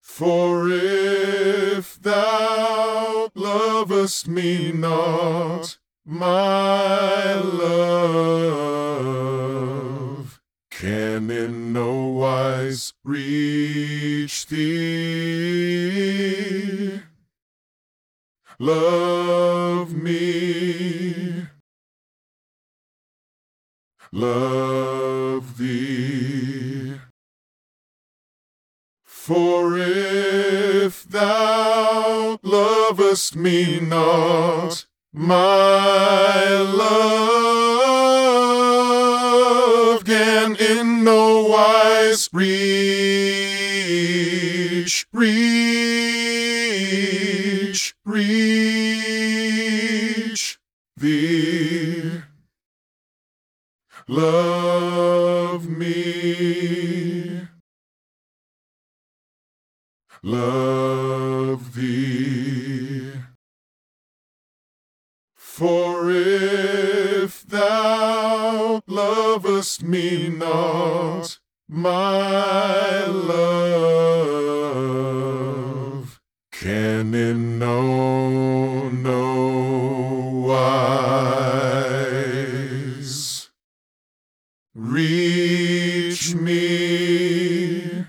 For if thou lovest me not, my love can in no wise reach thee. Love me, love thee. For if thou lovest me not, my love can in no wise reach thee. Love me, love thee. For if thou lovest me not, my love can in no